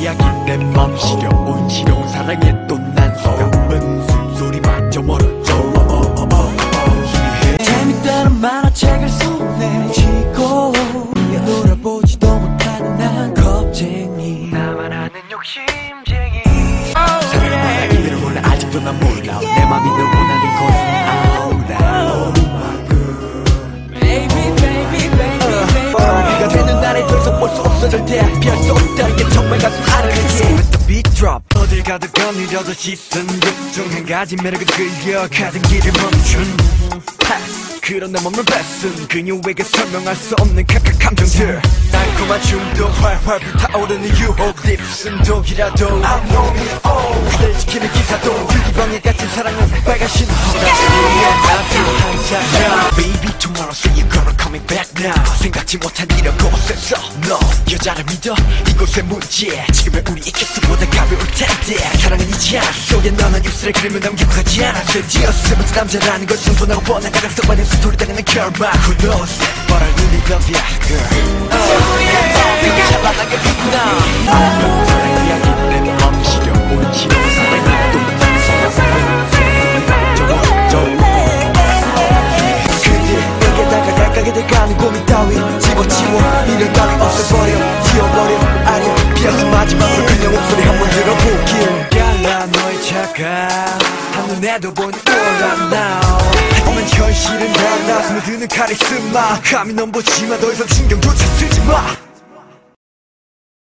이야기 내 맘 시려운 시려운 사랑에 또 난 속아은 숨소리마저 멀어져 재밌다는 만화책을 손에 쥐고 놀아보지도 못하는 난 겁쟁이 나만 아는 욕심쟁이 사랑은 이대로 몰라 아직도 난 몰라 내 맘이 널 원하는 것은 알아 Baby baby baby baby 네가 되는 날에 더 이상 볼 수 없어질 때 피할 수 없다는 게 정말 가슴 아르는 Let the beat drop 어딜 가득 느려져 시선 중 한 가지 매력을 끌려 가던 길을 멈춘 Pass 그런 내 몸을 뺏은 그녀에게 설명할 수 없는 각각 감정들 달콤한 춤도 활활 불타오르는 유혹 립승독이라도 I'm know me all 그댈 지키는 기사도 유리병에 갇힌 사랑은 빨간 신호라 Baby tomorrow say you're gonna coming back now 생각지 못한 이라고 없었어 너 여자를 믿어 이곳의 문제 지금의 우리 이케스보다 가벼울 텐데 사랑은 이지 않아 속에 너는 입술에 그림을 남기고 가지 않아 쇠지었으면 남자라는 걸 충분하고 뻔한 가능성만의 스토리 당하는 결말 Who knows but I really love ya girl 찬란하게 빛나 사랑 이야기 내 맘 시려운 시려운 사랑이 또 그대에게 다가가게 돼가는 고민 따위 집어치워 미련 따위 없애버려 지워버려 아니야 피어서 마지막으로 그냥 목소리 한번 들어보길 갈라 너의 차가 한눈에도 보니 all I know 하지만 현실은 달라 스며드는 카리스마 감히 넌 보지마 더 이상 신경조차 쓰지마